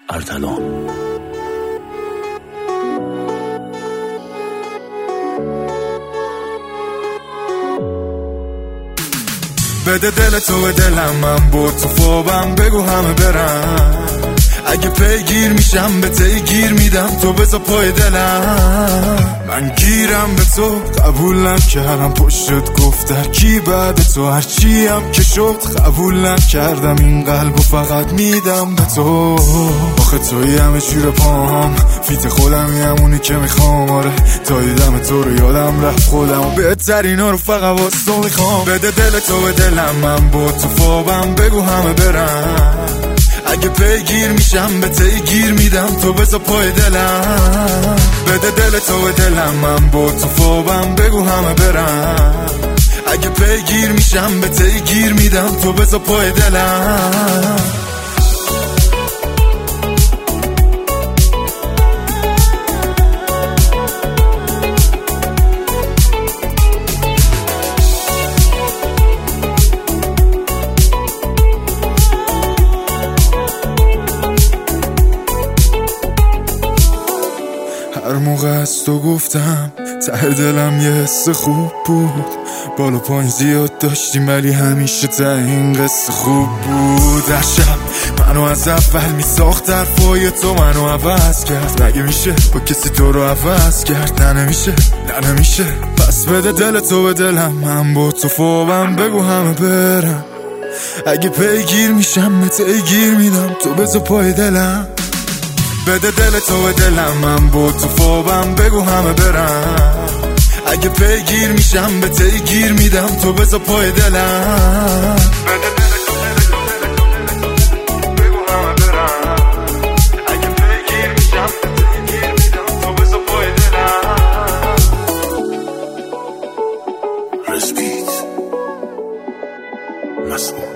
ارتلان. بده دل تو به دلم، من با تو فوبم، بگو همه برم. اگه پیگیر میشم به تیگیر میدم، تو بذار پای دلم. من گیرم به تو، قبول نکردم پشتت گفت کی بعد تو، هرچی هم که شد قبول نکردم این قلبو فقط میدم به تو. آخه توی همه شیر پام، فیت خودمی همونی که میخوام. آره تا دیدم تو رو یادم رفت خودم و بهترینا رو فقط واسه تو میخوام. بده دل تو به دلم، من با تو فوبم، بگو همه برم. اگه پیگیر میشم به تیگیر میدم، تو بذار پای دلم. بده دل تو به دلم، من با تو فوبم، بگو همه برم. اگه پیگیر میشم به تیگیر میدم، تو بذار پای دلم. هر موقع از تو گفتم ته دلم یه حس خوب بود. بالا پایین زیاد داشتیم ولی همیشه ته این قصه خوب بود. هر شب منو از اول میساخت، حرفای تو منو عوض کرد. مگه میشه با کسی تو رو عوض کرد؟ نه نمیشه، نه نمیشه. پس بده دل تو به دلم، من با تو فوبم، بگو همه برم. اگه پیگیر میشم به تیگیر میدم، تو بذار پای دلم. بده دل تو به دلم، من با تو فوبم، بگو همه برم. اگه پیگیر میشم به تیگیر میدم، تو بذار پای دلم. بده دل تو بگو همه برم. اگه پیگیر میشم به تیگیر میدم، تو بذار پای دلم. رسپیت مسئول